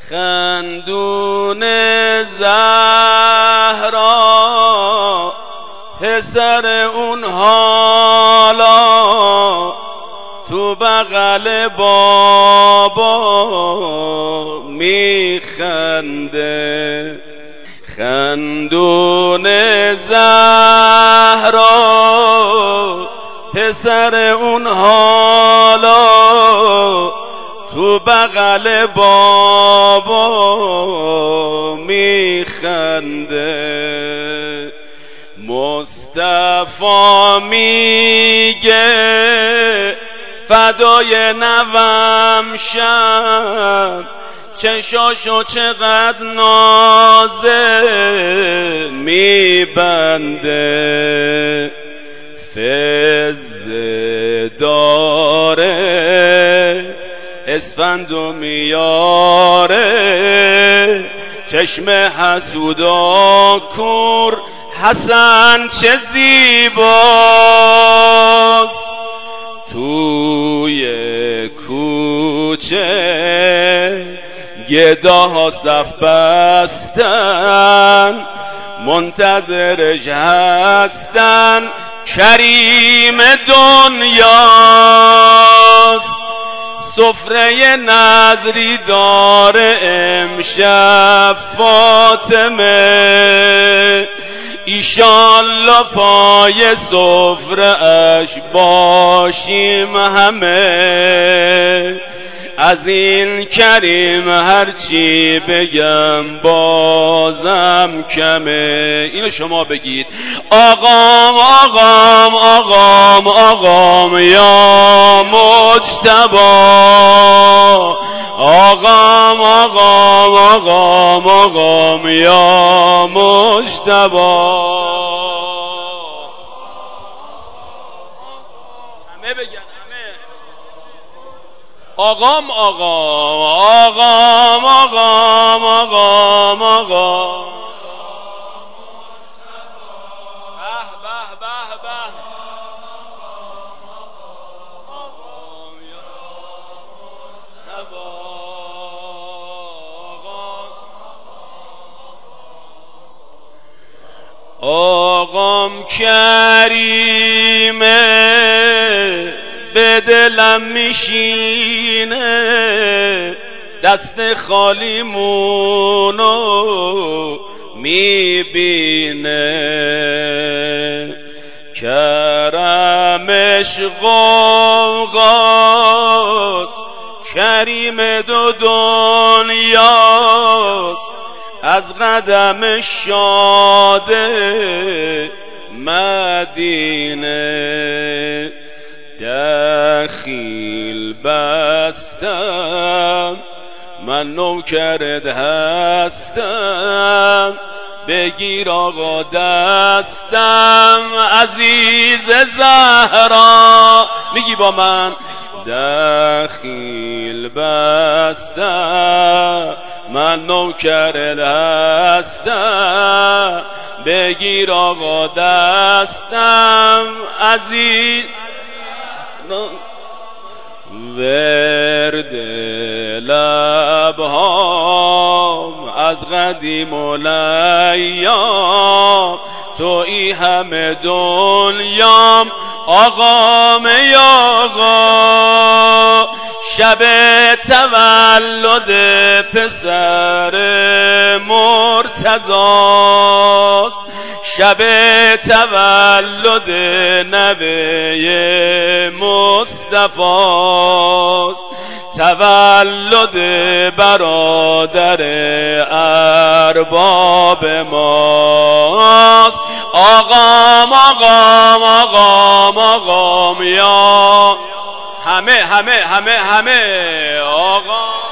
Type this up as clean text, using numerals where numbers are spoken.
خندون زهرا پسر اون حالا تو بغل بابا میخنده. خندون زهرا پسر اون حالا تو بغل بابا میخنده. مصطفی میگه فدای نوم شم، چشاشو چقدر نازه میبنده. فزه داره اسفندو میاره، چشم حسودا کور حسن چه زیباست. توی کوچه گداها صف بستن، منتظرش هستن، کریم دنیاست. سفره نظری داره امشب فاطمه، ایشالله پای سفره اش باشیم همه. از این کریم هرچی بگم بازم کمه. اینو شما بگید. آقام آقام آقام آقام یا مجتبی، آقام آقام آقام آقام یا مجتبی. همه بگن همه. آقام آقام آقام آقام آقام آقام. به به به به. آقام کریمه به دلم میشینه، دست خالیمونو میبینه. کرمش غوغاست، کریم دو دنیاست، از قدم شاده مدینه. دخیل بستم من نوکرت هستم، بگیر آقا دستم عزیز زهرا. میگی با من؟ دخیل بستم من نوکرت هستم، بگیر آقا دستم عزیز. ورد لبهام از قدیم الایام، تویی همه دنیام آقام یا آقا. شب تولد پسر مرتضاست، شب تولد نوه مصطفاست، تولد برادر ارباب ماست. آقام آقام آقام آقام یا همه همه همه همه. آقام